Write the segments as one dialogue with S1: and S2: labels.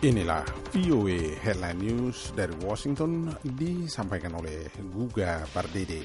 S1: Inilah VOA Headline News dari Washington disampaikan oleh Guga Pardede.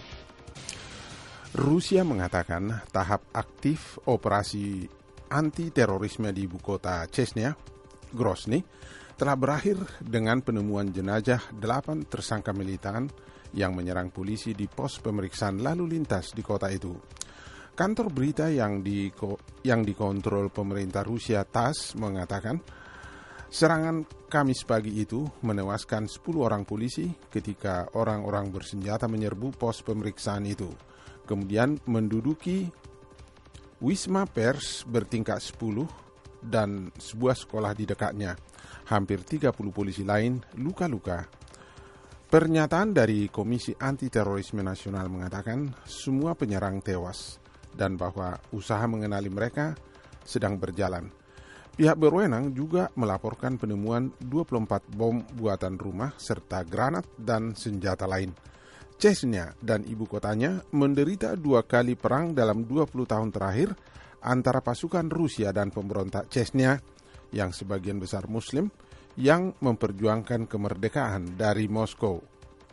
S1: Rusia mengatakan tahap aktif operasi anti-terorisme di ibu kota Chechnya, Grozny, telah berakhir dengan penemuan jenazah 8 tersangka militan yang menyerang polisi di pos pemeriksaan lalu lintas di kota itu. Kantor berita yang dikontrol pemerintah Rusia TASS mengatakan serangan Kamis pagi itu menewaskan 10 orang polisi ketika orang-orang bersenjata menyerbu pos pemeriksaan itu. Kemudian menduduki Wisma Pers bertingkat 10 dan sebuah sekolah di dekatnya. Hampir 30 polisi lain luka-luka. Pernyataan dari Komisi Anti-Terorisme Nasional mengatakan semua penyerang tewas dan bahwa usaha mengenali mereka sedang berjalan. Pihak berwenang juga melaporkan penemuan 24 bom buatan rumah serta granat dan senjata lain. Chechnya dan ibu kotanya menderita 2 kali perang dalam 20 tahun terakhir antara pasukan Rusia dan pemberontak Chechnya yang sebagian besar Muslim yang memperjuangkan kemerdekaan dari Moskow.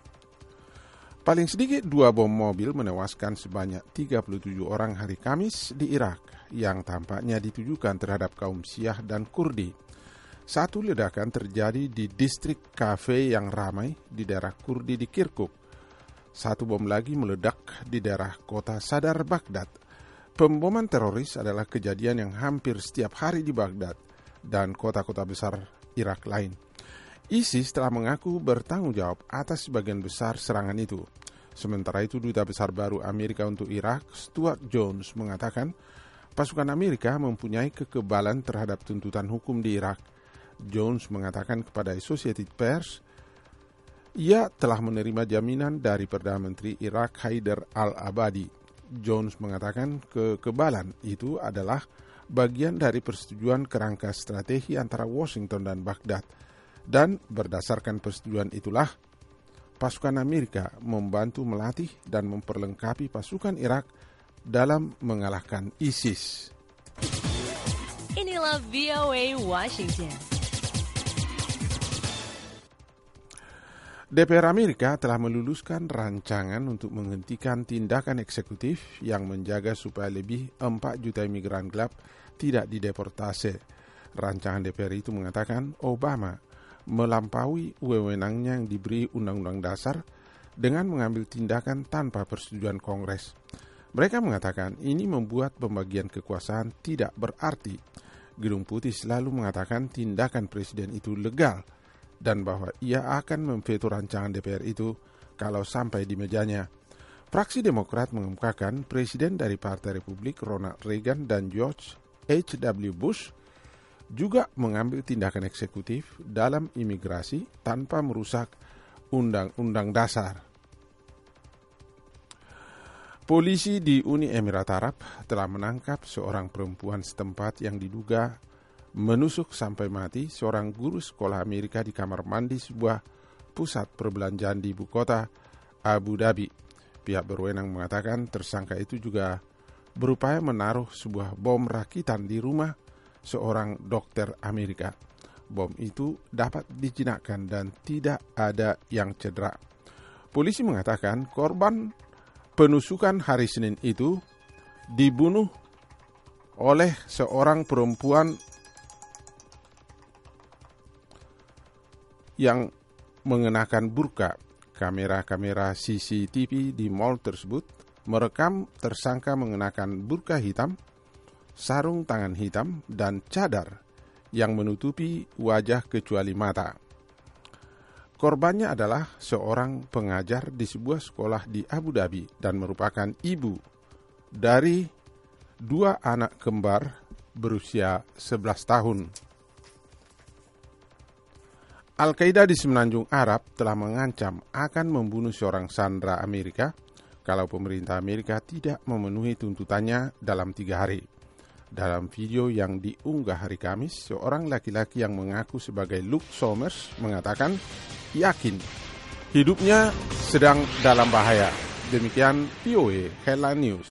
S1: Paling sedikit 2 bom mobil menewaskan sebanyak 37 orang hari Kamis di Irak yang tampaknya ditujukan terhadap kaum Syiah dan Kurdi. Satu ledakan terjadi di distrik kafe yang ramai di daerah Kurdi di Kirkuk. Satu bom lagi meledak di daerah kota Sadar Baghdad. Pemboman teroris adalah kejadian yang hampir setiap hari di Baghdad dan kota-kota besar Irak lain. ISIS telah mengaku bertanggung jawab atas sebagian besar serangan itu. Sementara itu, Duta Besar baru Amerika untuk Irak, Stuart Jones, mengatakan pasukan Amerika mempunyai kekebalan terhadap tuntutan hukum di Irak. Jones mengatakan kepada Associated Press, ia telah menerima jaminan dari Perdana Menteri Irak Haider al-Abadi. Jones mengatakan kekebalan itu adalah bagian dari persetujuan kerangka strategi antara Washington dan Baghdad. Dan berdasarkan persetujuan itulah, pasukan Amerika membantu melatih dan memperlengkapi pasukan Irak dalam mengalahkan ISIS.
S2: Inilah VOA Washington.
S1: DPR Amerika telah meluluskan rancangan untuk menghentikan tindakan eksekutif yang menjaga supaya lebih 4 juta imigran gelap tidak dideportasi. Rancangan DPR itu mengatakan Obama melampaui wewenangnya yang diberi Undang-Undang Dasar dengan mengambil tindakan tanpa persetujuan Kongres. Mereka mengatakan ini membuat pembagian kekuasaan tidak berarti. Gedung Putih selalu mengatakan tindakan presiden itu legal dan bahwa ia akan memveto rancangan DPR itu kalau sampai di mejanya. Fraksi Demokrat mengemukakan presiden dari Partai Republik Ronald Reagan dan George H.W. Bush juga mengambil tindakan eksekutif dalam imigrasi tanpa merusak Undang-Undang Dasar. Polisi di Uni Emirat Arab telah menangkap seorang perempuan setempat yang diduga menusuk sampai mati seorang guru sekolah Amerika di kamar mandi sebuah pusat perbelanjaan di ibu kota Abu Dhabi. Pihak berwenang mengatakan tersangka itu juga berupaya menaruh sebuah bom rakitan di rumah seorang dokter Amerika. Bom itu dapat dijinakkan dan tidak ada yang cedera. Polisi mengatakan korban penusukan hari Senin itu dibunuh oleh seorang perempuan yang mengenakan burka. Kamera-kamera CCTV di mall tersebut merekam tersangka mengenakan burka hitam, sarung tangan hitam, dan cadar yang menutupi wajah kecuali mata. Korbannya adalah seorang pengajar di sebuah sekolah di Abu Dhabi dan merupakan ibu dari 2 anak kembar berusia 11 tahun. Al-Qaeda di Semenanjung Arab telah mengancam akan membunuh seorang sandera Amerika kalau pemerintah Amerika tidak memenuhi tuntutannya dalam 3 hari. Dalam video yang diunggah hari Kamis, seorang laki-laki yang mengaku sebagai Luke Somers mengatakan yakin hidupnya sedang dalam bahaya. Demikian VOA Headline News.